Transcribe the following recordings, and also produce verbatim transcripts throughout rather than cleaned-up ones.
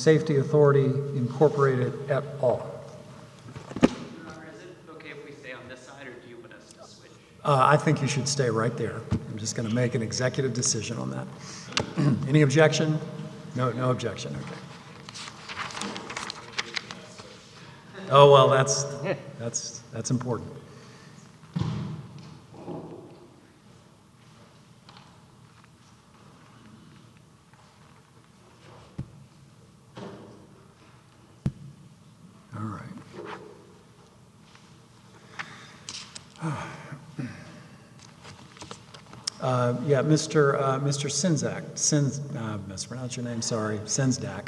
Safety Authority, Incorporated, et al. Your Honor, is it okay if we stay on this side, or do you want us to switch? Uh, I think you should stay right there. I'm just going to make an executive decision on that. Any objection? No, no objection. Okay. Oh well, that's that's that's important. All right. Uh, yeah, Mister Uh, Mister Sinzak, Sins, uh, mispronounced your name. Sorry, Sensdak.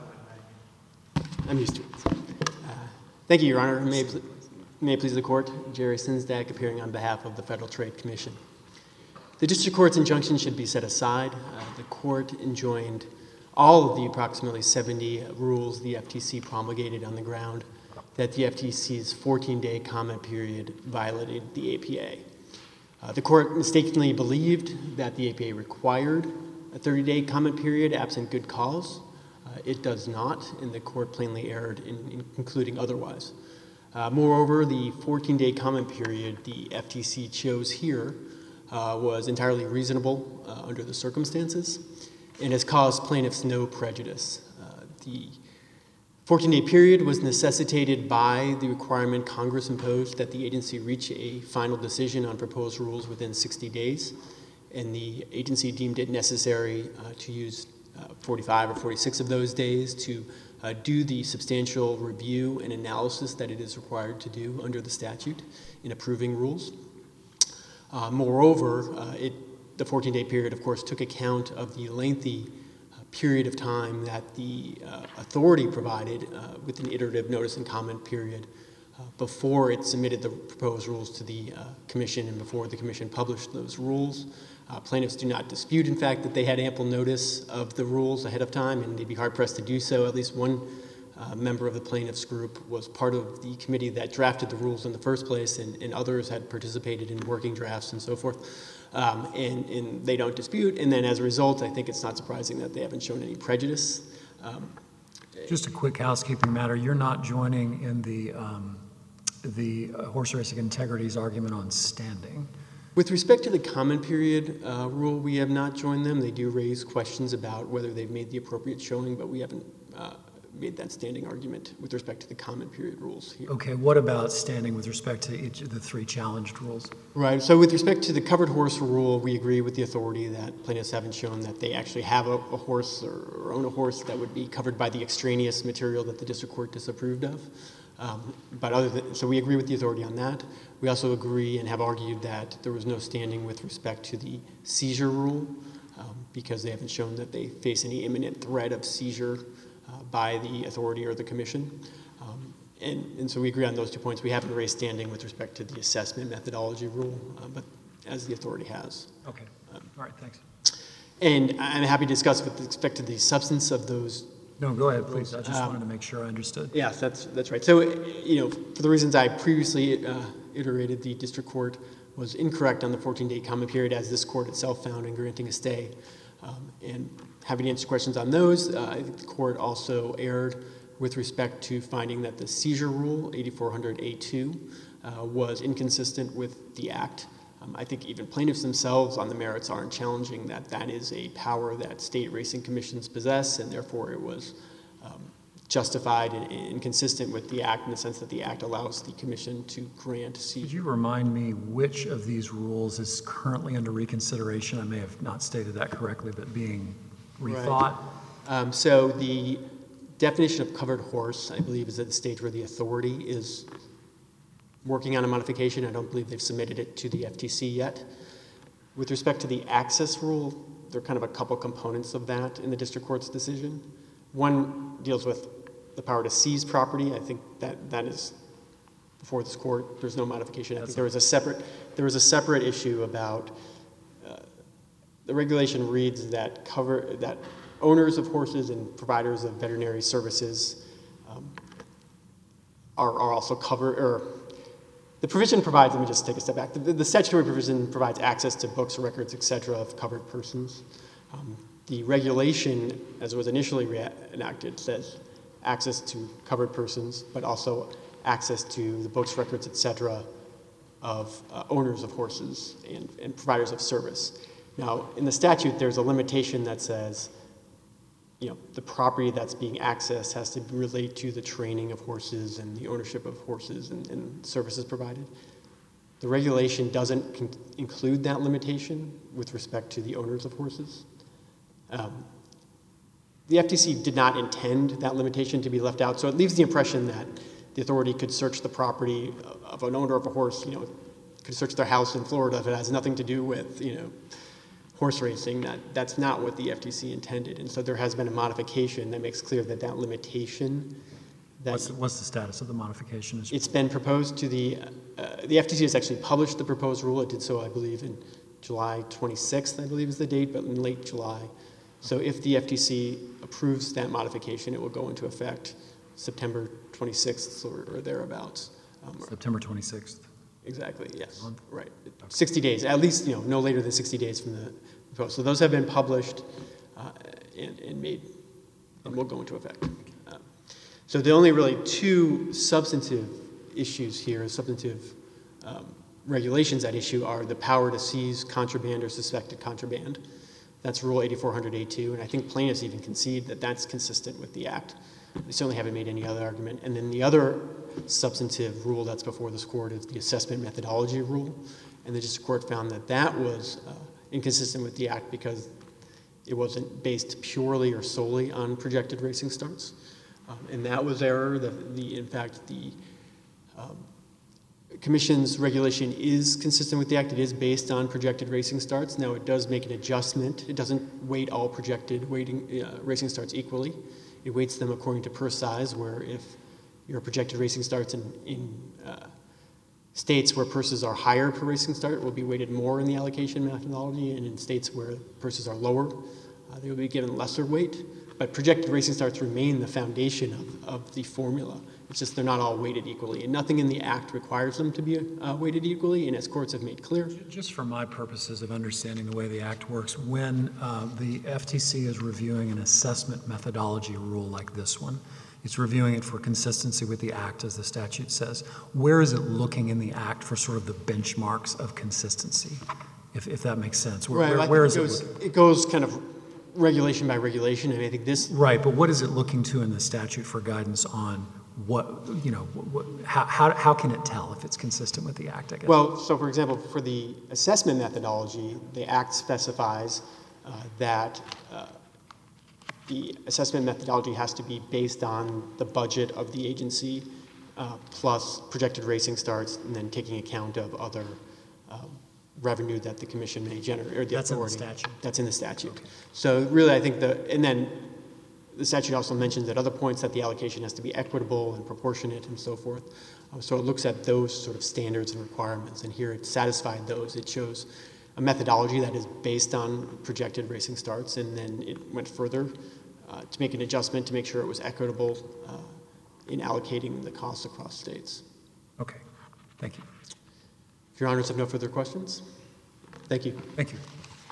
I'm used to it. Uh, thank you, Your Honor. May it, may it please the Court, Jerry Sensdak, appearing on behalf of the Federal Trade Commission. The District Court's injunction should be set aside. Uh, the Court enjoined all of the approximately seventy rules the F T C promulgated on the ground that the F T C's fourteen-day comment period violated the A P A. Uh, the Court mistakenly believed that the A P A required a thirty-day comment period absent good cause. Uh, it does not, and the Court plainly erred in, in concluding otherwise. Uh, moreover, the fourteen-day comment period the F T C chose here uh, was entirely reasonable uh, under the circumstances and has caused plaintiffs no prejudice. Uh, the fourteen-day period was necessitated by the requirement Congress imposed that the agency reach a final decision on proposed rules within sixty days, and the agency deemed it necessary uh, to use uh, forty-five or forty-six of those days to uh, do the substantial review and analysis that it is required to do under the statute in approving rules. Uh, moreover, uh, it, the fourteen-day period, of course, took account of the lengthy period of time that the uh, authority provided uh, with an iterative notice and comment period uh, before it submitted the proposed rules to the uh, Commission and before the Commission published those rules. Uh, plaintiffs do not dispute, in fact, that they had ample notice of the rules ahead of time, and they'd be hard-pressed to do so. At least one uh, member of the plaintiffs group was part of the committee that drafted the rules in the first place, and, and others had participated in working drafts and so forth. Um, and, and they don't dispute, and then as a result, I think it's not surprising that they haven't shown any prejudice. Um, Just a quick housekeeping matter. You're not joining in the, um, the uh, horse racing integrity's argument on standing. With respect to the comment period uh, rule, we have not joined them. They do raise questions about whether they've made the appropriate showing, but we haven't uh, made that standing argument with respect to the comment period rules here. Okay, what about standing with respect to each of the three challenged rules? Right, so with respect to the covered horse rule, we agree with the authority that plaintiffs haven't shown that they actually have a, a horse or, or own a horse that would be covered by the extraneous material that the district court disapproved of. Um, but other than, so we agree with the authority on that. We also agree and have argued that there was no standing with respect to the seizure rule um, because they haven't shown that they face any imminent threat of seizure uh, by the authority or the commission. Um, and, and so we agree on those two points. We haven't raised standing with respect to the assessment methodology rule, uh, but as the authority has. Okay, um, all right, thanks. And I'm happy to discuss with respect to the substance of those. No, go ahead, please. I just um, wanted to make sure I understood. Yes, that's, that's right. So, you know, for the reasons I previously uh, iterated, the district court was incorrect on the fourteen-day comment period, as this court itself found in granting a stay. Um, and having to answer questions on those, uh, I think the court also erred with respect to finding that the seizure rule, eighty-four hundred A two, uh, was inconsistent with the Act. Um, I think even plaintiffs themselves on the merits aren't challenging that that is a power that state racing commissions possess, and therefore it was um, justified and, and consistent with the Act in the sense that the Act allows the commission to grant seizure. Could you remind me which of these rules is currently under reconsideration? I may have not stated that correctly, but being rethought. Right. Um, so the definition of covered horse, I believe, is at the stage where the authority is working on a modification. I don't believe they've submitted it to the F T C yet. With respect to the access rule, there are kind of a couple components of that in the district court's decision. One deals with the power to seize property. I think that that is before this court. There's no modification. I think there was a separate there was a separate issue about uh, the regulation reads that cover that owners of horses and providers of veterinary services um, are, are also covered, or the provision provides, let me just take a step back, the, the statutory provision provides access to books, records, et cetera of covered persons. Um, The regulation, as it was initially rea- enacted, says access to covered persons, but also access to the books, records, et cetera, of uh, owners of horses and, and providers of service. Now, in the statute, there's a limitation that says, you know, the property that's being accessed has to relate to the training of horses and the ownership of horses and, and services provided. The regulation doesn't con- include that limitation with respect to the owners of horses. Um, the F T C did not intend that limitation to be left out, so it leaves the impression that the authority could search the property of an owner of a horse, you know, could search their house in Florida if it has nothing to do with, you know, horse racing. That, that's not what the F T C intended, and so there has been a modification that makes clear that that limitation that What's, what's the status of the modification? it's been proposed to the, uh, the F T C has actually published the proposed rule. It did so, I believe, in July twenty-sixth, I believe is the date, but in late July. So if the F T C approves that modification, it will go into effect September twenty-sixth or, or thereabouts. Um, September twenty-sixth. Exactly, yes, right. sixty days, at least, you know, no later than sixty days from the proposal. So those have been published uh, and, and made, and will go into effect. Um, so the only really two substantive issues here, substantive um, regulations at issue are the power to seize contraband or suspected contraband. That's Rule eighty-four hundred A two, and I think plaintiffs even concede that that's consistent with the Act. They certainly haven't made any other argument. And then the other substantive rule that's before this court is the assessment methodology rule, and the district court found that that was uh, inconsistent with the Act because it wasn't based purely or solely on projected racing starts. Um, and that was error. The, the, in fact, the um, Commission's regulation is consistent with the Act. It is based on projected racing starts. Now, it does make an adjustment. It doesn't weight all projected weighting, uh, racing starts equally. It weights them according to purse size, where if your projected racing starts in, in uh, states where purses are higher per racing start, it will be weighted more in the allocation methodology, and in states where purses are lower, uh, they will be given lesser weight. But projected racing starts remain the foundation of, of the formula. It's just they're not all weighted equally, and nothing in the Act requires them to be uh, weighted equally, and as courts have made clear. Just for my purposes of understanding the way the Act works, when uh, the F T C is reviewing an assessment methodology rule like this one, it's reviewing it for consistency with the Act, as the statute says. Where is it looking in the Act for sort of the benchmarks of consistency, if, if that makes sense? Where, Right, where, I where think is it it goes, looking? it goes kind of regulation by regulation, and I think this. Right, but what is it looking to in the statute for guidance on what, you know, what, how, how, how can it tell if it's consistent with the Act, I guess? Well, so for example, for the assessment methodology, the Act specifies uh, that uh, the assessment methodology has to be based on the budget of the agency uh, plus projected racing starts, and then taking account of other um, revenue that the commission may generate, or the That's in the authority. statute. That's in the statute. Okay. So really, I think the, and then the statute also mentions at other points that the allocation has to be equitable and proportionate and so forth. Uh, so it looks at those sort of standards and requirements, and here it satisfied those. It shows a methodology that is based on projected racing starts, and then it went further uh, to make an adjustment to make sure it was equitable uh, in allocating the costs across states. Okay, thank you. If your honors have no further questions, thank you. Thank you.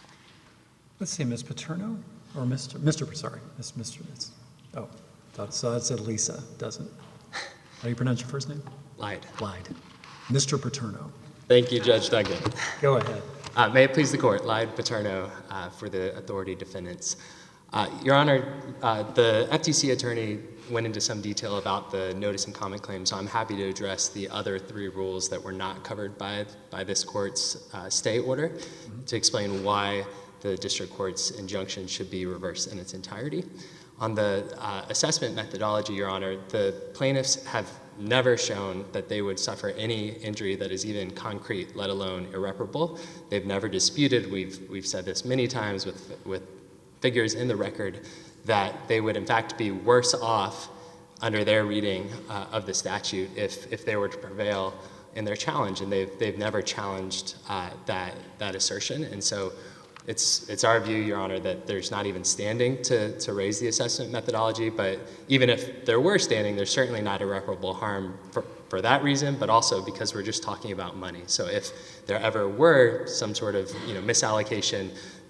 Let's see, Miz Paterno, or Mister Mister Sorry, Miss Mister It's, oh, thought, so that said Lisa, doesn't. How do you pronounce your first name? Lied. Lied. Mister Paterno. Thank you, Judge Duggan. Go ahead. Uh, may it please the court, Lied Paterno uh, for the authority defendants. Uh, Your Honor, uh, the F T C attorney went into some detail about the notice and comment claim, so I'm happy to address the other three rules that were not covered by, by this court's uh, stay order mm-hmm. to explain why the district court's injunction should be reversed in its entirety. On the uh, assessment methodology, Your Honor, the plaintiffs have never shown that they would suffer any injury that is even concrete, let alone irreparable. They've never disputed, we've, we've said this many times with, with figures in the record, that they would in fact be worse off under their reading uh, of the statute if, if they were to prevail in their challenge, and they've, they've never challenged uh, that, that assertion. And so it's, it's our view, Your Honor, that there's not even standing to, to raise the assessment methodology, but even if there were standing, there's certainly not irreparable harm for, for that reason, but also because we're just talking about money. So if there ever were some sort of you know, misallocation,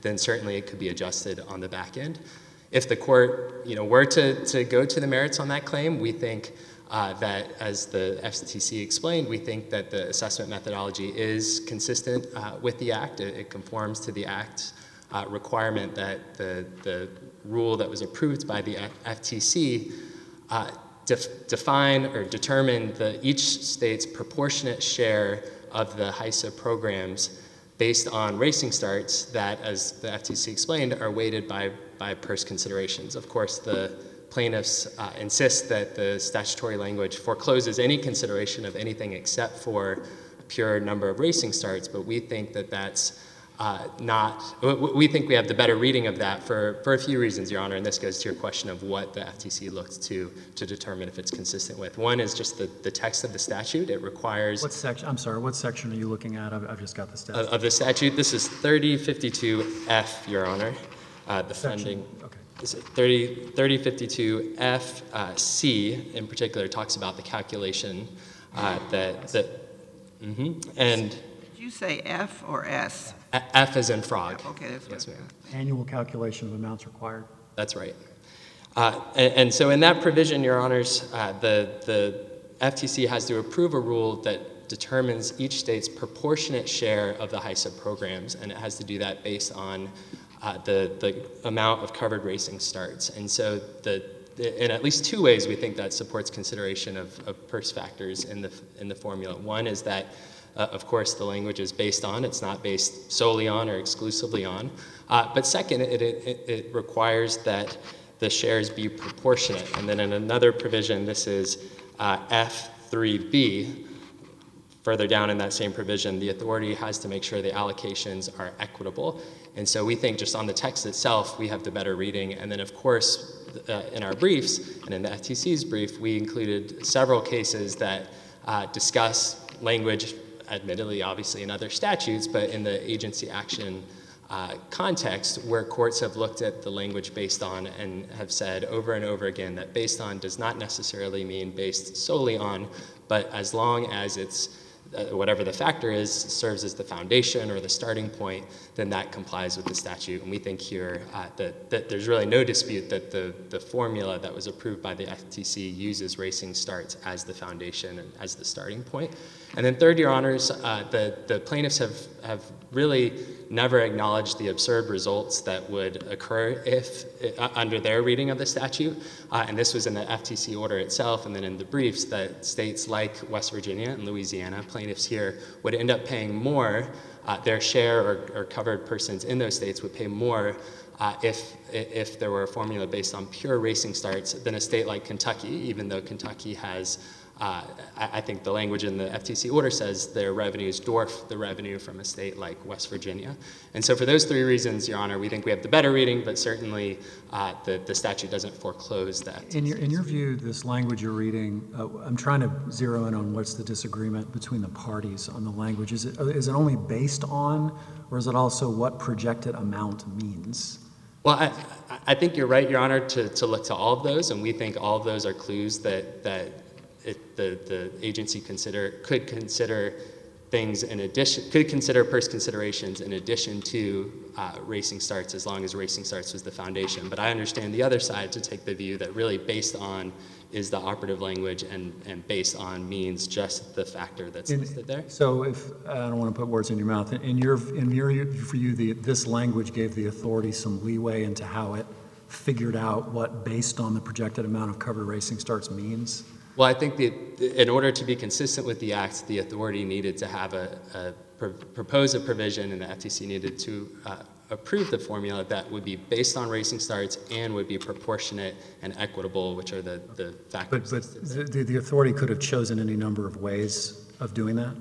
then certainly it could be adjusted on the back end. If the court, you know, were to, to go to the merits on that claim, we think uh, that, as the F T C explained, we think that the assessment methodology is consistent uh, with the Act. It, it conforms to the Act's uh, requirement that the, the rule that was approved by the F T C uh, def define or determine the, each state's proportionate share of the HISA programs based on racing starts that, as the F T C explained, are weighted by, by purse considerations. Of course, the plaintiffs uh, insist that the statutory language forecloses any consideration of anything except for a pure number of racing starts, but we think that that's uh, not, we think we have the better reading of that for, for a few reasons, Your Honor, and this goes to your question of what the F T C looked to to determine if it's consistent with. One is just the, the text of the statute. It requires... What section, I'm sorry, what section are you looking at? I've, I've just got the statute. Of, of the statute, this is thirty fifty-two F, Your Honor, uh, the Section, funding. okay. This is thirty, thirty fifty-two F uh, C in particular talks about the calculation uh, that, that mm-hmm, and Did you say F or S? F as in frog. Okay, that's Yes, good. ma'am. Annual calculation of amounts required. That's right. Uh, and, and so in that provision, Your Honors, uh, the, the F T C has to approve a rule that determines each state's proportionate share of the HISA programs, and it has to do that based on uh, the, the amount of covered racing starts. And so the, the, in at least two ways, we think that supports consideration of, of purse factors in the, in the formula. One is that Uh, of course, the language is based on. It's not based solely on or exclusively on. Uh, but second, it, it, it requires that the shares be proportionate. And then in another provision, this is uh, F three B. Further down in that same provision, the authority has to make sure the allocations are equitable. And so we think just on the text itself, we have the better reading. And then, of course, uh, in our briefs and in the F T C's brief, we included several cases that uh, discuss language, admittedly, obviously, in other statutes, but in the agency action uh, context, where courts have looked at the language based on and have said over and over again that based on does not necessarily mean based solely on, but as long as it's uh, whatever the factor is, serves as the foundation or the starting point, then that complies with the statute. And we think here uh, that, that there's really no dispute that the, the formula that was approved by the F T C uses racing starts as the foundation and as the starting point. And then third, Your Honors, uh, the, the plaintiffs have, have really never acknowledged the absurd results that would occur if, uh, under their reading of the statute. Uh, and this was in the F T C order itself and then in the briefs that states like West Virginia and Louisiana, plaintiffs here would end up paying more, uh, their share or, or covered persons in those states would pay more uh, if, if there were a formula based on pure racing starts than a state like Kentucky, even though Kentucky has Uh, I, I think the language in the F T C order says their revenues dwarf the revenue from a state like West Virginia. And so for those three reasons, Your Honor, we think we have the better reading, but certainly uh, the, the statute doesn't foreclose that. In your, in your view, this language you're reading, uh, I'm trying to zero in on what's the disagreement between the parties on the language. Is it, is it only based on, or is it also what projected amount means? Well, I, I think you're right, Your Honor, to, to look to all of those, and we think all of those are clues that, that It, the, the agency consider, could consider things in addition, could consider purse considerations in addition to uh, racing starts as long as racing starts was the foundation. But I understand the other side to take the view that really based on is the operative language and, and based on means just the factor that's In, listed there. So if, I don't want to put words in your mouth, in your, in your for you, the, this language gave the authority some leeway into how it figured out what based on the projected amount of covered racing starts means? Well, I think that in order to be consistent with the Act, the authority needed to have a, a pr propose a provision, and the F T C needed to uh, approve the formula that would be based on racing starts and would be proportionate and equitable, which are the, the factors. But, but the, the authority could have chosen any number of ways of doing that?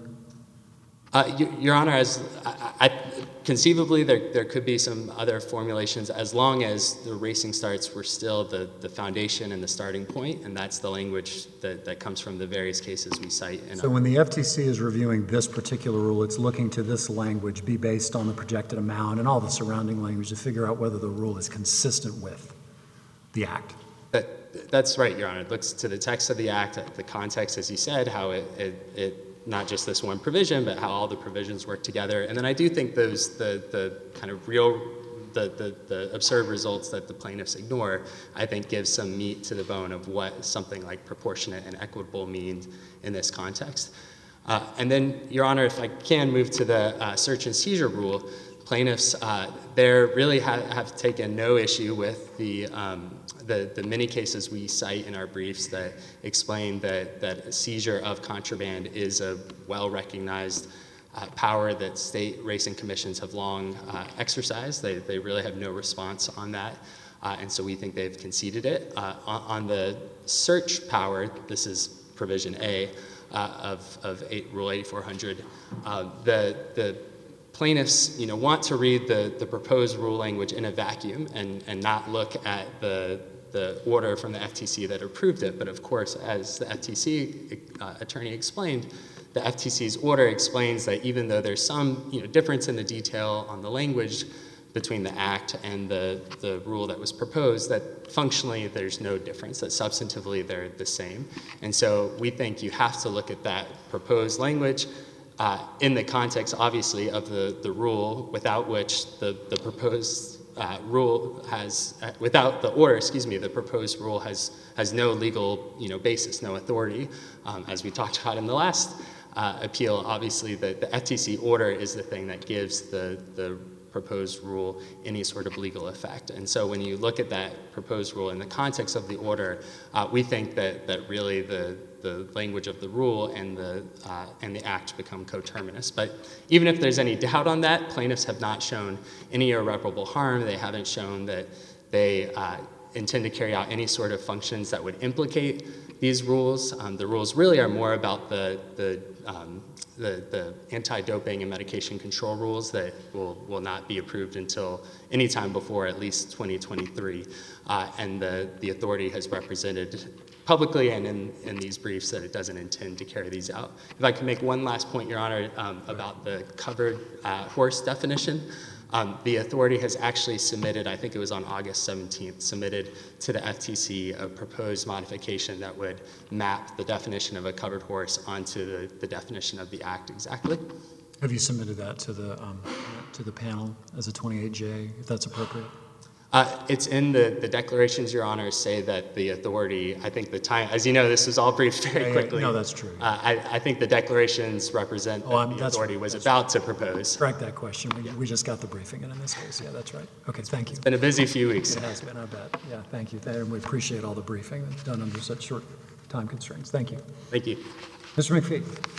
Uh, Your, Your Honor, as I, I, conceivably there, there could be some other formulations as long as the racing starts were still the, the foundation and the starting point, and that's the language that, that comes from the various cases we cite. In So when the F T C is reviewing this particular rule, it's looking to this language be based on the projected amount and all the surrounding language to figure out whether the rule is consistent with the Act. That, that's right, Your Honor. It looks to the text of the Act, the context, as you said, how it, it, it not just this one provision, but how all the provisions work together. And then I do think those the, the kind of real the, the, the absurd results that the plaintiffs ignore, I think gives some meat to the bone of what something like proportionate and equitable means in this context. Uh, and then, Your Honor, if I can move to the uh, search and seizure rule, plaintiffs uh, there really ha have taken no issue with the, um, the, the many cases we cite in our briefs that explain that, that seizure of contraband is a well-recognized uh, power that state racing commissions have long uh, exercised. They, they really have no response on that, uh, and so we think they've conceded it. Uh, on, on the search power, this is provision A uh, of, of eight, Rule eighty-four hundred, uh, the, the plaintiffs, you know, want to read the, the proposed rule language in a vacuum and, and not look at the, the order from the F T C that approved it. But of course, as the F T C uh, attorney explained, the F T C's order explains that even though there's some, you know, difference in the detail on the language between the act and the, the rule that was proposed, that functionally there's no difference, that substantively they're the same. And so we think you have to look at that proposed language Uh, in the context, obviously, of the, the rule, without which the, the proposed uh, rule has, uh, without the order, excuse me, the proposed rule has, has no legal, you know, basis, no authority. Um, as we talked about in the last uh, appeal, obviously, the, the F T C order is the thing that gives the, the proposed rule any sort of legal effect. And so when you look at that proposed rule in the context of the order, uh, we think that, that really the, the language of the rule and the, uh, and the act become coterminous. But even if there's any doubt on that, plaintiffs have not shown any irreparable harm. They haven't shown that they uh, intend to carry out any sort of functions that would implicate these rules. Um, the rules really are more about the, the, um, the, the anti-doping and medication control rules that will, will not be approved until any time before at least twenty twenty-three. Uh, and the, the authority has represented publicly and in, in these briefs that it doesn't intend to carry these out. If I can make one last point, Your Honor, um, about the covered uh, horse definition. Um, the authority has actually submitted, I think it was on August seventeenth, submitted to the F T C a proposed modification that would map the definition of a covered horse onto the, the definition of the act exactly. Have you submitted that to the, um, to the panel as a twenty-eight J, if that's appropriate? Uh, it's in the, the declarations, Your Honor, say that the authority, I think the time, as you know, this was all briefed very Yeah, yeah, quickly. no, that's true. Uh, I, I think the declarations represent Oh, that I'm- the that's authority right, was that's about to propose. Strike that question. We, we just got the briefing in in this case. Yeah, that's right. Okay, thank you. Been a busy few weeks. It has been, I bet. Yeah, thank you. And we appreciate all the briefing that's done under such short time constraints. Thank you. Thank you. Mister McPhee.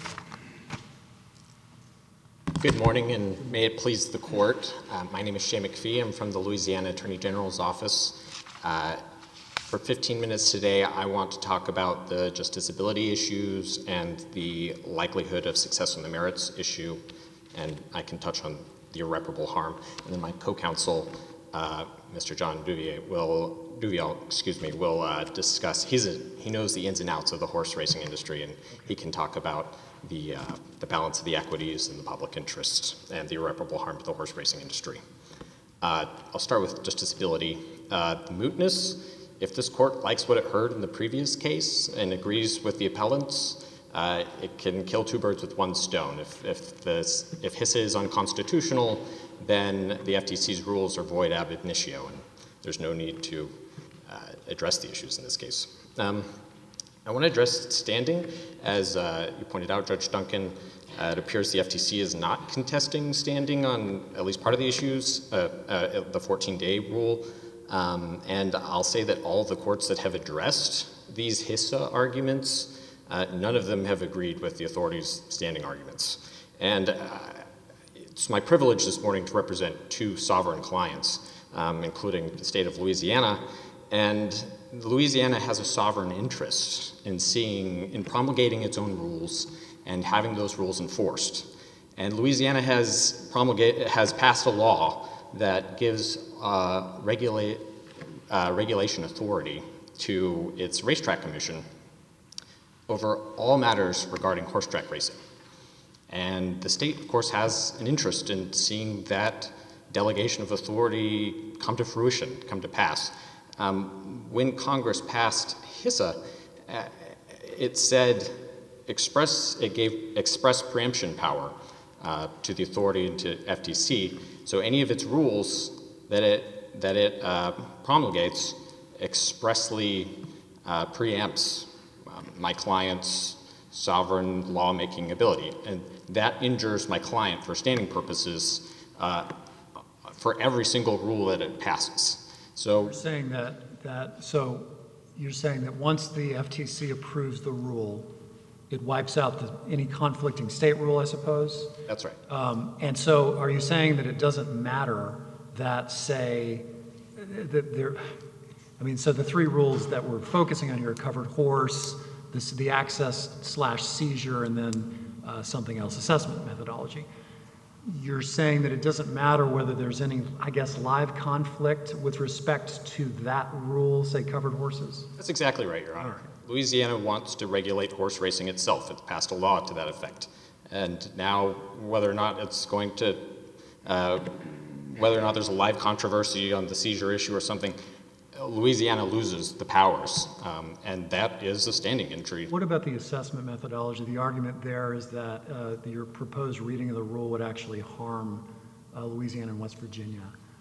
Good morning, and may it please the court. Uh, my name is Shay McPhee. I'm from the Louisiana Attorney General's office. Uh, for fifteen minutes today, I want to talk about the justiciability issues and the likelihood of success on the merits issue, and I can touch on the irreparable harm. And then my co-counsel, uh, Mister John Duvier, will Duviel, excuse me, will uh, discuss. He's a, he knows the ins and outs of the horse racing industry, and he can talk about the, uh, the balance of the equities and the public interest and the irreparable harm to the horse racing industry. Uh, I'll start with justiciability. Uh, the mootness, if this court likes what it heard in the previous case and agrees with the appellants, uh, it can kill two birds with one stone. If, if, this, if HISA is unconstitutional, then the F T C's rules are void ab initio, and there's no need to uh, address the issues in this case. Um, I want to address standing. As uh, you pointed out, Judge Duncan, uh, it appears the F T C is not contesting standing on at least part of the issues, uh, uh, the fourteen day rule. Um, and I'll say that all the courts that have addressed these HISA arguments, uh, none of them have agreed with the authority's standing arguments. And uh, it's my privilege this morning to represent two sovereign clients, um, including the state of Louisiana. And Louisiana has a sovereign interest in seeing, in promulgating its own rules and having those rules enforced. And Louisiana has promulgated, has passed a law that gives uh, regulate, uh, regulation authority to its racetrack commission over all matters regarding horse track racing. And the state, of course, has an interest in seeing that delegation of authority come to fruition, come to pass. Um, when Congress passed HISA, uh, it said express, it gave express preemption power uh, to the authority and to F T C. So any of its rules that it, that it uh, promulgates expressly uh, preempts um, my client's sovereign lawmaking ability. And that injures my client for standing purposes uh, for every single rule that it passes. So You're saying that, that, so you're saying that once the F T C approves the rule, it wipes out the, any conflicting state rule, I suppose? that's right. Um, and so are you saying that it doesn't matter that, say, that there, I mean, so the three rules that we're focusing on here are covered horse, this, the access slash seizure, and then uh, something else, assessment methodology. You're saying that it doesn't matter whether there's any, I guess, live conflict with respect to that rule, say covered horses? That's exactly right, Your Honor. All right. Louisiana wants to regulate horse racing itself. It's passed a law to that effect. And now, whether or not it's going to, uh, whether or not there's a live controversy on the seizure issue or something, Louisiana loses the powers, um, and that is a standing injury. What about the assessment methodology? The argument there is that uh, your proposed reading of the rule would actually harm uh, Louisiana and West Virginia,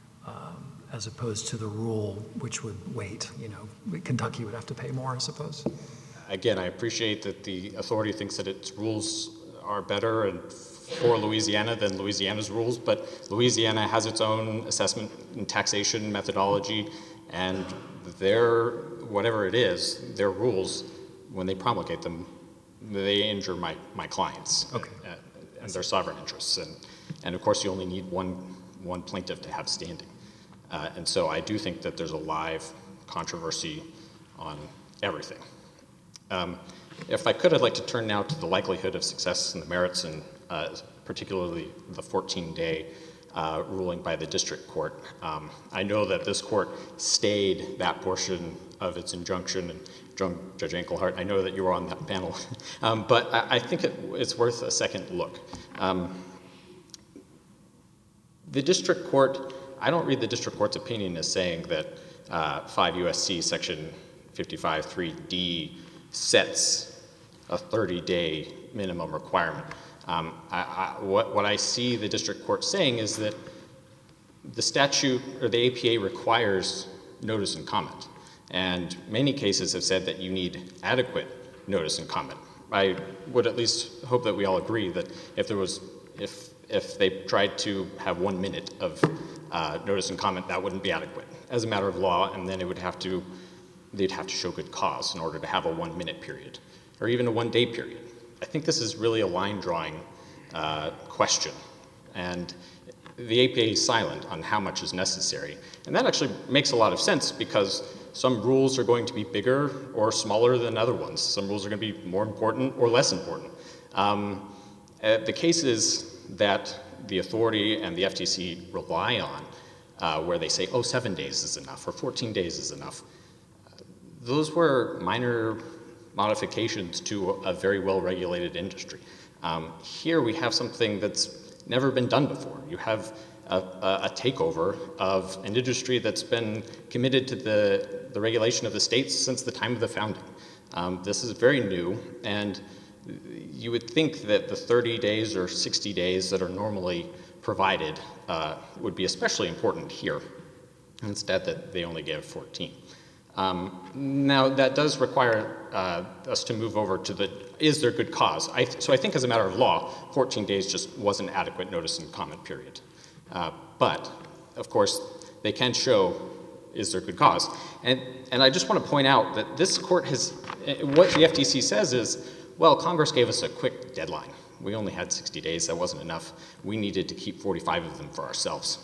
um, as opposed to the rule which would wait. You know, Kentucky would have to pay more, I suppose. Again, I appreciate that the authority thinks that its rules are better and for Louisiana than Louisiana's rules, but Louisiana has its own assessment and taxation methodology, and their, whatever it is, their rules, when they promulgate them, they injure my, my clients Okay. uh, and their sovereign interests. And, and of course, you only need one, one plaintiff to have standing. Uh, and so I do think that there's a live controversy on everything. Um, if I could, I'd like to turn now to the likelihood of success and the merits, and uh, particularly the fourteen-day uh, ruling by the district court. Um, I know that this court stayed that portion of its injunction, and Judge Enkelhardt, I know that you were on that panel, um, but I, I think it, it's worth a second look. Um, the district court, I don't read the district court's opinion as saying that uh, five U S C section fifty-five three D sets a thirty-day minimum requirement. Um, I, I, what, what I see the district court saying is that the statute or the A P A requires notice and comment, and many cases have said that you need adequate notice and comment. I would at least hope that we all agree that if there was, if if they tried to have one minute of uh, notice and comment, that wouldn't be adequate as a matter of law, and then it would have to, they'd have to show good cause in order to have a one minute period, or even a one day period. I think this is really a line drawing uh, question, and the A P A is silent on how much is necessary. And that actually makes a lot of sense, because some rules are going to be bigger or smaller than other ones. Some rules are going to be more important or less important. Um, uh, the cases that the authority and the F T C rely on, uh, where they say, oh, seven days is enough or fourteen days is enough, uh, those were minor modifications to a very well-regulated industry. Um, here we have something that's never been done before. You have a, a, a takeover of an industry that's been committed to the, the regulation of the states since the time of the founding. Um, this is very new, and you would think that the thirty days or sixty days that are normally provided uh, would be especially important here. Instead, that they only give fourteen. Um, now, that does require uh, us to move over to the, is there good cause? I th so I think as a matter of law, fourteen days just wasn't adequate notice and comment period. Uh, but, of course, they can show, is there good cause? And, and I just want to point out that this court has, what the F T C says is, well, Congress gave us a quick deadline. We only had sixty days, that wasn't enough. We needed to keep forty-five of them for ourselves.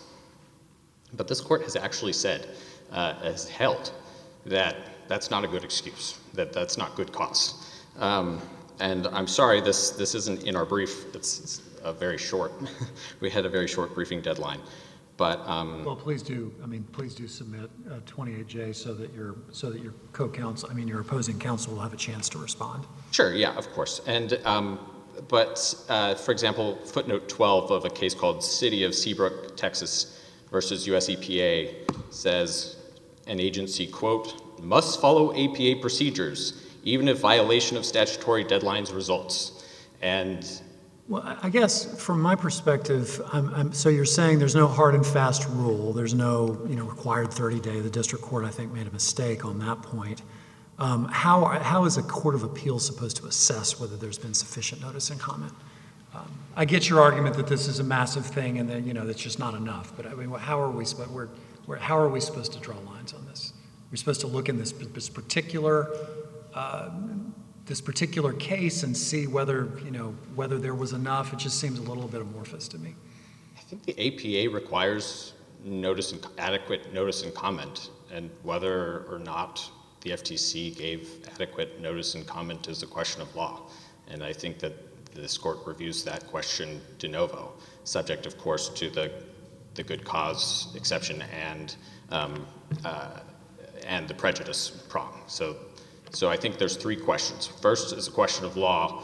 But this court has actually said, uh, has held, that that's not a good excuse, that that's not good cause. Um, and I'm sorry, this, this isn't in our brief, it's, it's a very short, we had a very short briefing deadline. But, um, Well, please do, I mean, please do submit uh, twenty-eight J so that your, so that your co-counsel, I mean, your opposing counsel will have a chance to respond. Sure, yeah, of course. And, um, but, uh, for example, footnote twelve of a case called City of Seabrook, Texas versus U S E P A says an agency, quote, must follow A P A procedures even if violation of statutory deadlines results. And Well, I- I guess from my perspective, I'm, I'm, so you're saying there's no hard and fast rule. There's no, you know, required thirty day. The district court, I think, made a mistake on that point. Um, how, how is a court of appeals supposed to assess whether there's been sufficient notice and comment? Um, I get your argument that this is a massive thing and that, you know, that's just not enough. But I mean, how are we supposed, we're, we're, how are we supposed to draw lines on this? We're supposed to look in this, this particular, uh, this particular case and see whether, you know, whether there was enough. It just seems a little bit amorphous to me. I think the A P A requires notice and adequate notice and comment, and whether or not the F T C gave adequate notice and comment is a question of law. And I think that this court reviews that question de novo, subject, of course, to the, the good cause exception and, um, uh, and the prejudice prong. So, so I think there's three questions. First is a question of law.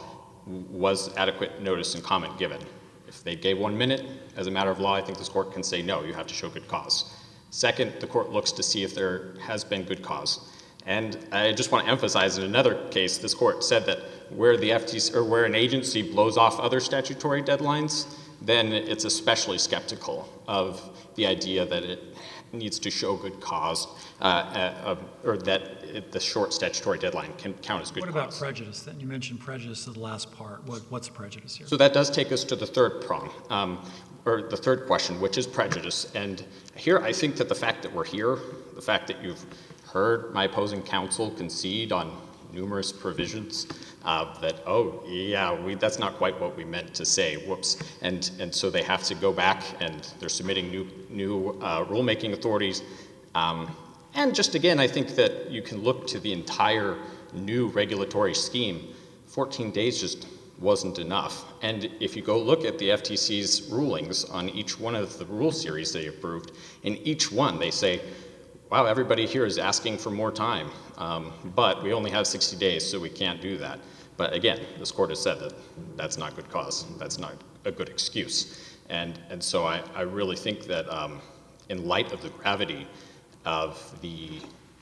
Was adequate notice and comment given? If they gave one minute, as a matter of law, I think this court can say, no, you have to show good cause. Second, the court looks to see if there has been good cause. And I just want to emphasize, in another case, this court said that where the F T C or where an agency blows off other statutory deadlines, then it's especially skeptical of the idea that it needs to show good cause, uh, uh, or that it, the short statutory deadline can count as good cause. What about prejudice then? You mentioned prejudice in the last part. What, what's prejudice here? So that does take us to the third prong, um, or the third question, which is prejudice. And here I think that the fact that we're here, the fact that you've heard my opposing counsel concede on numerous provisions uh, that, oh, yeah, we, that's not quite what we meant to say, whoops. And, and so they have to go back and they're submitting new, new uh, rulemaking authorities. Um, and just again, I think that you can look to the entire new regulatory scheme. fourteen days just wasn't enough. And if you go look at the F T C's rulings on each one of the rule series they approved, in each one they say, wow, everybody here is asking for more time, um, but we only have sixty days, so we can't do that. But again, this court has said that that's not good cause. That's not a good excuse. And, and so I, I really think that um, in light of the gravity of the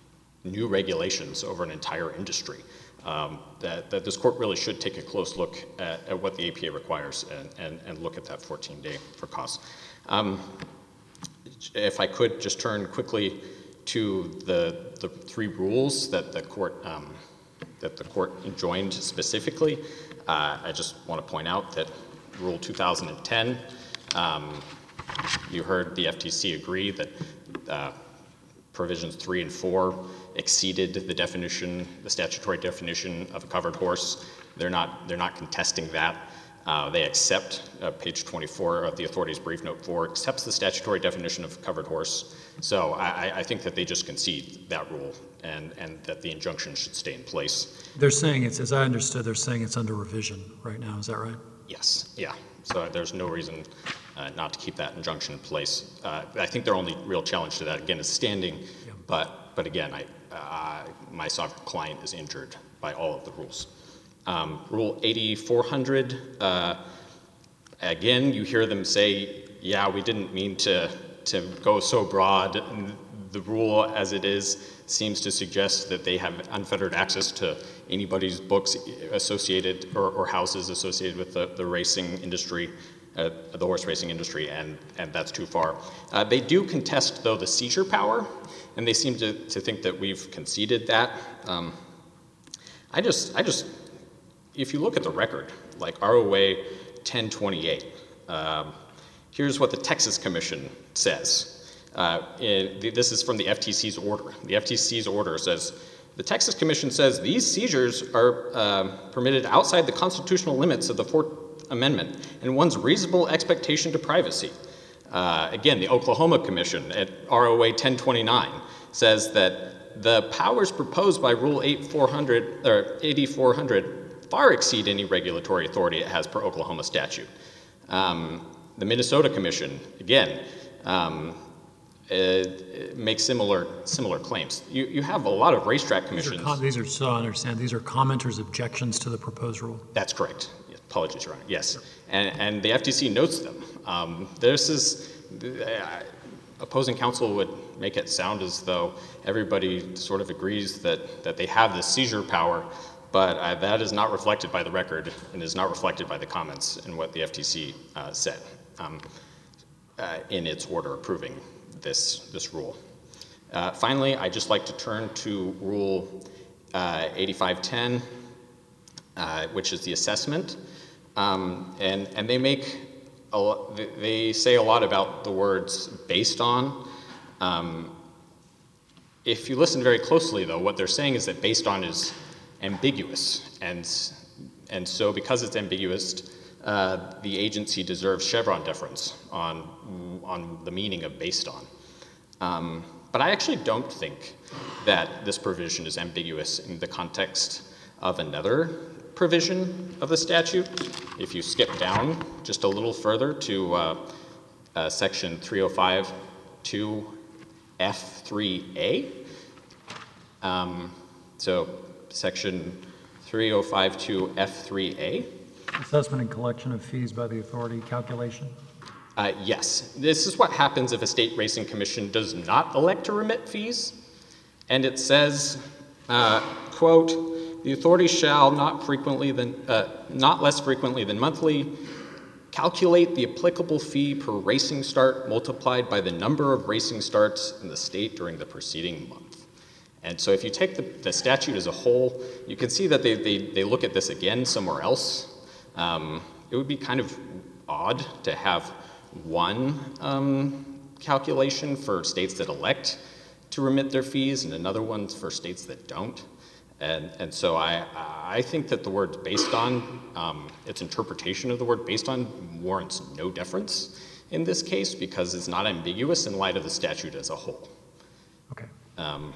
new regulations over an entire industry, um, that, that this court really should take a close look at, at what the A P A requires and, and, and look at that fourteen day for cause. Um, if I could just turn quickly to the, the three rules that the court um, that the court enjoined specifically. Uh, I just want to point out that Rule two thousand ten, um, you heard the F T C agree that uh, provisions three and four exceeded the definition, the statutory definition of a covered horse. They're not, they're not contesting that. Uh, they accept, uh, page twenty-four of the authority's brief note four, accepts the statutory definition of covered horse. So I, I think that they just concede that rule and, and that the injunction should stay in place. They're saying it's, as I understood, they're saying it's under revision right now. Is that right? Yes, yeah. So there's no reason uh, not to keep that injunction in place. Uh, I think their only real challenge to that, again, is standing. Yeah. But, but again, I, uh, my sovereign client is injured by all of the rules. Um, Rule eighty-four hundred, uh, again, you hear them say, yeah, we didn't mean to, to go so broad. The rule as it is seems to suggest that they have unfettered access to anybody's books associated or, or houses associated with the, the racing industry, uh, the horse racing industry, and, and that's too far. Uh, they do contest, though, the seizure power, and they seem to, to think that we've conceded that. Um, I just, I just, if you look at the record, like R O A ten twenty-eight, um, here's what the Texas Commission says. Uh, in, this is from the F T C's order. The F T C's order says, the Texas Commission says these seizures are uh, permitted outside the constitutional limits of the Fourth Amendment and one's reasonable expectation to privacy. Uh, again, the Oklahoma Commission at R O A ten twenty-nine says that the powers proposed by Rule eighty-four hundred, or eighty-four hundred far exceed any regulatory authority it has per Oklahoma statute. Um, the Minnesota Commission, again, um, it makes similar similar claims. You, you have a lot of racetrack commissions. These are, these are, so I understand, these are commenters' objections to the proposed rule? That's correct. Apologies, Your Honor. Yes. Sure. And, and the F T C notes them. Um, this is, uh, opposing counsel would make it sound as though everybody sort of agrees that, that they have this seizure power, but uh, that is not reflected by the record and is not reflected by the comments in what the F T C uh, said um, uh, in its order approving this, this rule. Uh, finally, I'd just like to turn to Rule uh, eighty-five ten, uh, which is the assessment. Um, and, and they make, a lot, they say a lot about the words based on. Um, if you listen very closely, though, what they're saying is that based on is ambiguous. And, and so because it's ambiguous, uh, the agency deserves Chevron deference on, on the meaning of based on. Um, but I actually don't think that this provision is ambiguous in the context of another provision of the statute. If you skip down just a little further to uh, uh, section three oh five two F three A, um, so section three oh five two F three A. Assessment and collection of fees by the authority calculation? Uh, yes, this is what happens if a state racing commission does not elect to remit fees. And it says, uh, quote, the authority shall not frequently than, uh, not less frequently than monthly calculate the applicable fee per racing start multiplied by the number of racing starts in the state during the preceding month. And so if you take the, the statute as a whole, you can see that they, they, they look at this again somewhere else. Um, it would be kind of odd to have one um, calculation for states that elect to remit their fees and another one for states that don't. And, and so I, I think that the word based on, um, its interpretation of the word based on warrants no deference in this case because it's not ambiguous in light of the statute as a whole. Okay. Um,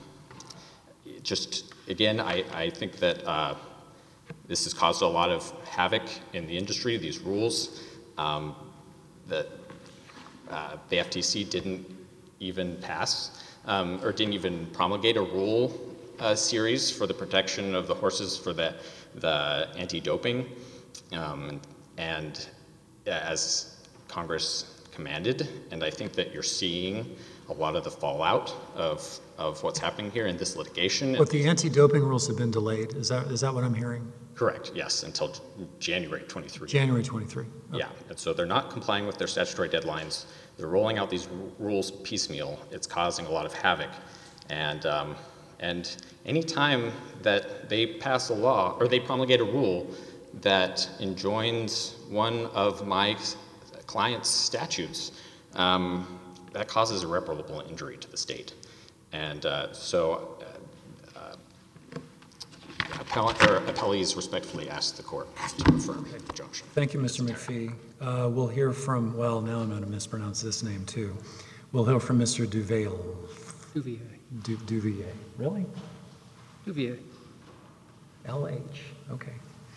just, again, I, I think that uh, this has caused a lot of havoc in the industry, these rules. Um, that uh, the F T C didn't even pass um, or didn't even promulgate a rule uh, series for the protection of the horses for the, the anti-doping. Um, and as Congress commanded, and I think that you're seeing a lot of the fallout of, of what's happening here in this litigation. But the anti-doping rules have been delayed. Is that, is that what I'm hearing? Correct, yes, until January twenty-three. January twenty-three. Okay. Yeah, and so they're not complying with their statutory deadlines. They're rolling out these r rules piecemeal. It's causing a lot of havoc. And, um, and any time that they pass a law or they promulgate a rule that enjoins one of my client's statutes, um, that causes irreparable injury to the state. And uh, so Appellant, or appellees respectfully ask the court to affirm the injunction. Thank you, Mister McPhee. Uh, we'll hear from, well, now I'm going to mispronounce this name too. We'll hear from Mister Duvail. Duvier. Du, Duvier. Really? Duvier. L H. Okay.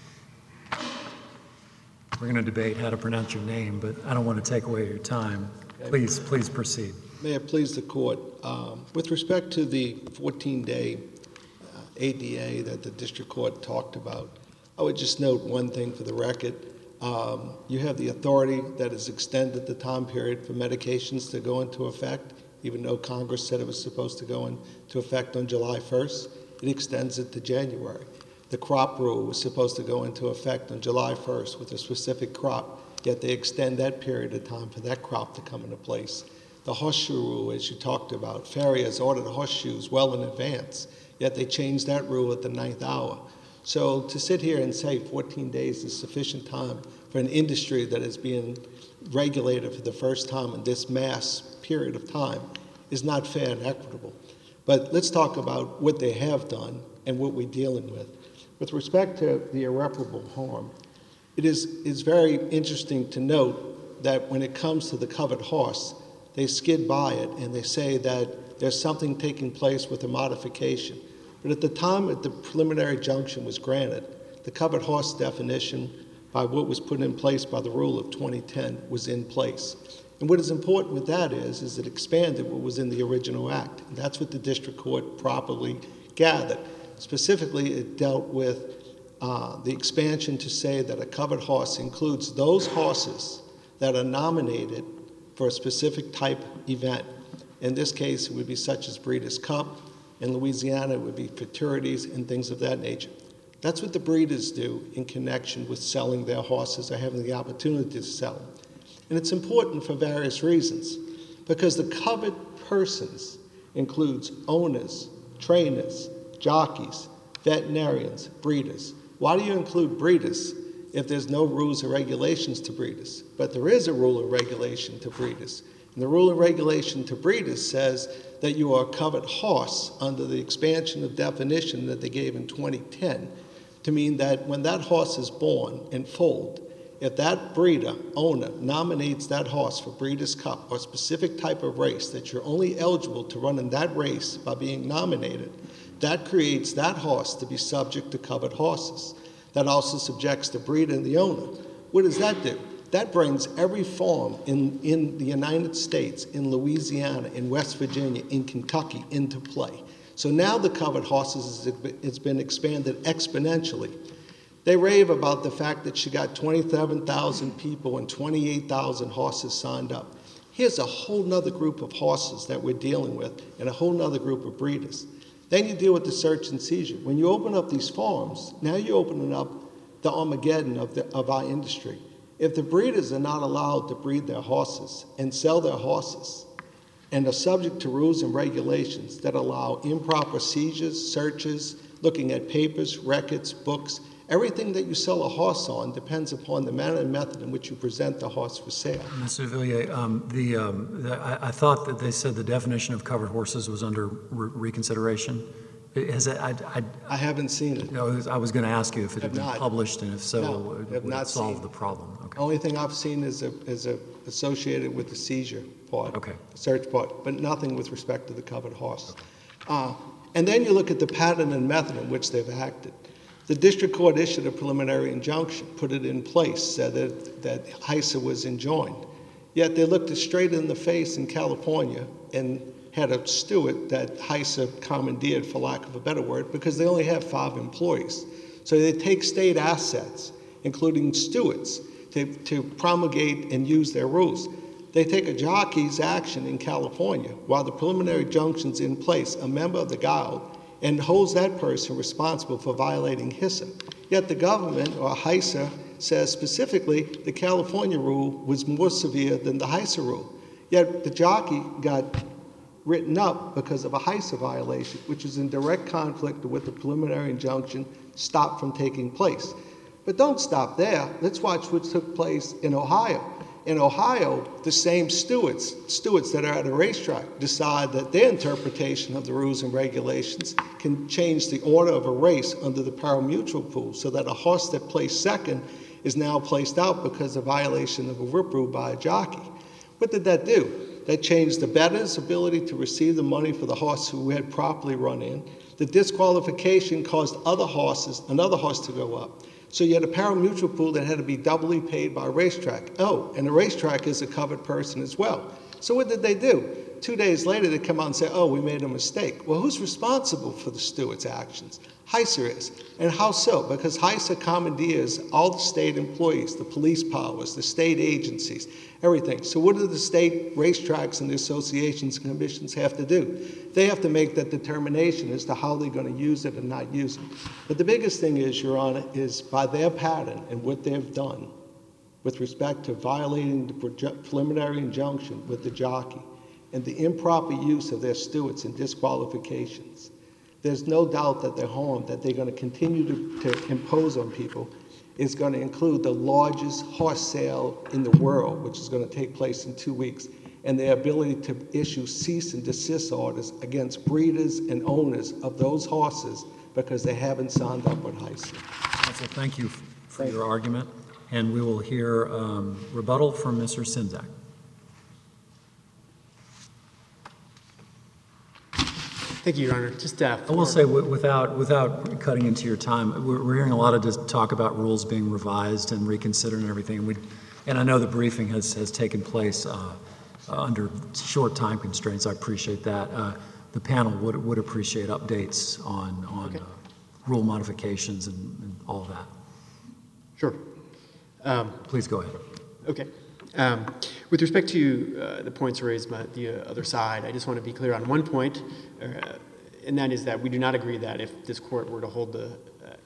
We're going to debate how to pronounce your name, but I don't want to take away your time. Okay. Please, please proceed. May it please the court. Um, with respect to the fourteen-day A D A that the district court talked about, I would just note one thing for the record. Um, you have the authority that has extended the time period for medications to go into effect, even though Congress said it was supposed to go into effect on July first. It extends it to January. The crop rule was supposed to go into effect on July first with a specific crop, yet they extend that period of time for that crop to come into place. The horseshoe rule, as you talked about, farriers ordered horseshoes well in advance, yet they changed that rule at the ninth hour. So to sit here and say fourteen days is sufficient time for an industry that is being regulated for the first time in this mass period of time is not fair and equitable. But let's talk about what they have done and what we're dealing with. With respect to the irreparable harm, it is is very interesting to note that when it comes to the covered horse, they skid by it and they say that there's something taking place with the modification. But at the time that the preliminary injunction was granted, the covered horse definition by what was put in place by the rule of twenty ten was in place. And what is important with that is, is it expanded what was in the original act. And that's what the district court properly gathered. Specifically, it dealt with uh, the expansion to say that a covered horse includes those horses that are nominated for a specific type event. In this case, it would be such as Breeders' Cup. In Louisiana, it would be fraternities and things of that nature. That's what the breeders do in connection with selling their horses or having the opportunity to sell them. And it's important for various reasons, because the covered persons includes owners, trainers, jockeys, veterinarians, breeders. Why do you include breeders if there's no rules or regulations to breeders? But there is a rule or regulation to breeders. And the rule and regulation to breeders says that you are a covered horse under the expansion of definition that they gave in twenty ten, to mean that when that horse is born and foaled, if that breeder, owner, nominates that horse for Breeders' Cup or a specific type of race that you're only eligible to run in that race by being nominated, that creates that horse to be subject to covered horses. That also subjects the breeder and the owner. What does that do? That brings every farm in, in the United States, in Louisiana, in West Virginia, in Kentucky into play. So now the covered horses has been expanded exponentially. They rave about the fact that she got twenty-seven thousand people and twenty-eight thousand horses signed up. Here's a whole nother group of horses that we're dealing with and a whole nother group of breeders. Then you deal with the search and seizure. When you open up these farms, now you're opening up the Armageddon of, the, of our industry. If the breeders are not allowed to breed their horses and sell their horses and are subject to rules and regulations that allow improper seizures, searches, looking at papers, records, books, everything that you sell a horse on depends upon the manner and method in which you present the horse for sale. Mister Villiers, um, the, um, the, I, I thought that they said the definition of covered horses was under re reconsideration. Has it, I, I, I haven't seen it. you know, I was going to ask you if it had Have been not. published, and if so, No, would have would not it solve seen. the problem? Okay. Only thing I've seen is, a, is a associated with the seizure part, Okay. the search part, but nothing with respect to the covered horse. Uh, and then you look at the pattern and method in which they've acted. The district court issued a preliminary injunction, put it in place, said that, that HISA was enjoined. Yet they looked it straight in the face in California and had a steward that HISA commandeered, for lack of a better word, because they only have five employees. So they take state assets, including stewards, to, to promulgate and use their rules. They take a jockey's action in California while the preliminary injunction's in place, a member of the Guild, and holds that person responsible for violating HISA. Yet the government, or HISA, says specifically the California rule was more severe than the HISA rule. Yet the jockey got written up because of a HISA violation, which is in direct conflict with the preliminary injunction stopped from taking place. But don't stop there. Let's watch what took place in Ohio. In Ohio, the same stewards, stewards that are at a racetrack, decide that their interpretation of the rules and regulations can change the order of a race under the pari-mutuel pool, so that a horse that placed second is now placed out because of violation of a whip rule by a jockey. What did that do? That changed the bettor's ability to receive the money for the horse who had properly run in. The disqualification caused other horses, another horse to go up. So you had a pari-mutuel pool that had to be doubly paid by a racetrack. Oh, and the racetrack is a covered person as well. So what did they do? Two days later, they come out and say, oh, we made a mistake. Well, who's responsible for the steward's actions? HISA is. And how so? Because HISA commandeers all the state employees, the police powers, the state agencies, everything. So what do the state racetracks and the associations and commissions have to do? They have to make that determination as to how they're going to use it and not use it. But the biggest thing is, Your Honor, is by their pattern and what they've done with respect to violating the preliminary injunction with the jockey and the improper use of their stewards and disqualifications, there's no doubt that their harm that they're going to continue to, to impose on people is going to include the largest horse sale in the world, which is going to take place in two weeks, and their ability to issue cease and desist orders against breeders and owners of those horses because they haven't signed up with HISA. Counsel, thank you for your argument, and we will hear um, rebuttal from Mister Sinzak. Thank you, Your Honor. Just uh, I will say, w without without cutting into your time, we're, we're hearing a lot of dis talk about rules being revised and reconsidered and everything. And, we, and I know the briefing has, has taken place uh, uh, under short time constraints. I appreciate that. Uh, the panel would, would appreciate updates on, on Okay. uh, rule modifications and, and all of that. Sure. Um, Please go ahead. Okay. Um, with respect to uh, the points raised by the uh, other side, I just want to be clear on one point, uh, and that is that we do not agree that if this court were to hold the uh,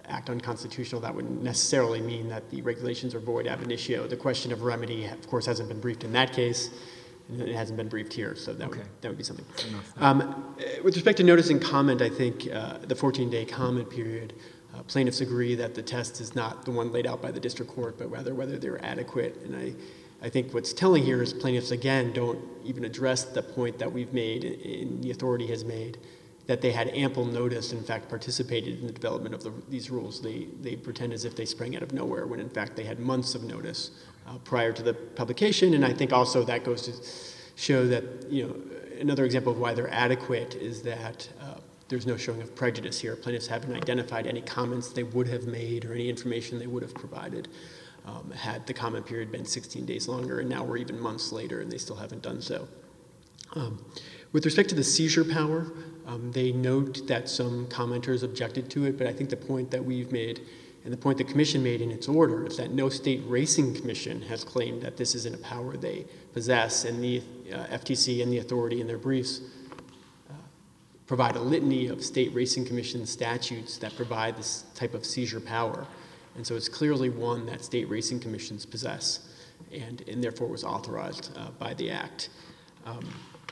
act unconstitutional, that wouldn't necessarily mean that the regulations are void ab initio. The question of remedy, of course, hasn't been briefed in that case, and it hasn't been briefed here, so that, Okay. would, that would be something. Um, with respect to notice and comment, I think uh, the fourteen-day comment period, uh, plaintiffs agree that the test is not the one laid out by the district court, but rather whether they're adequate. And I, I think what's telling here is plaintiffs, again, don't even address the point that we've made and the authority has made, that they had ample notice, in fact, participated in the development of the, these rules. They, they pretend as if they sprang out of nowhere, when in fact they had months of notice uh, prior to the publication. And I think also that goes to show that, you know, another example of why they're adequate is that uh, there's no showing of prejudice here. Plaintiffs haven't identified any comments they would have made or any information they would have provided um, had the comment period been sixteen days longer, and now we're even months later and they still haven't done so. Um, with respect to the seizure power, um, they note that some commenters objected to it, but I think the point that we've made and the point the commission made in its order is that no state racing commission has claimed that this isn't a power they possess, and the uh, F T C and the authority in their briefs uh, provide a litany of state racing commission statutes that provide this type of seizure power. And so it's clearly one that state racing commissions possess, and, and therefore was authorized uh, by the Act. Um,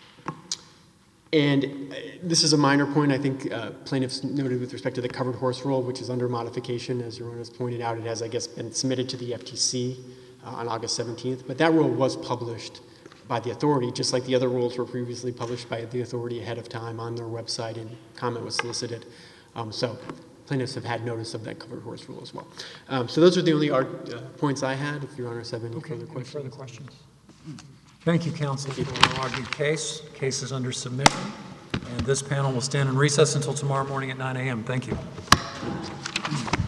And uh, this is a minor point, I think uh, plaintiffs noted with respect to the covered horse rule, which is under modification. As your Honor has pointed out, it has, I guess, been submitted to the F T C uh, on August seventeenth. But that rule was published by the authority, just like the other rules were previously published by the authority ahead of time on their website, and comment was solicited. Um, so plaintiffs have had notice of that covered horse rule as well. Um, so those are the only uh, points I had. If your Honors have any Okay, further any questions. further questions? Thank you, counsel, for an argued case. Case is under submission, and this panel will stand in recess until tomorrow morning at nine A M Thank you.